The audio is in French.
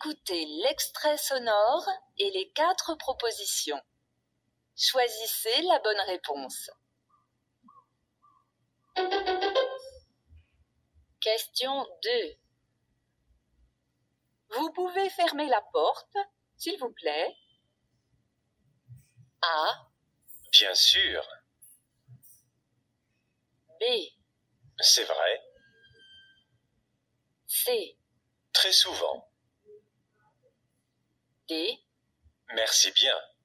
Écoutez l'extrait sonore et les 4 propositions. Choisissez la bonne réponse. Question 2. Vous pouvez fermer la porte, s'il vous plaît? A. Bien sûr. B. C'est vrai. C. Très souvent. D. Merci bien.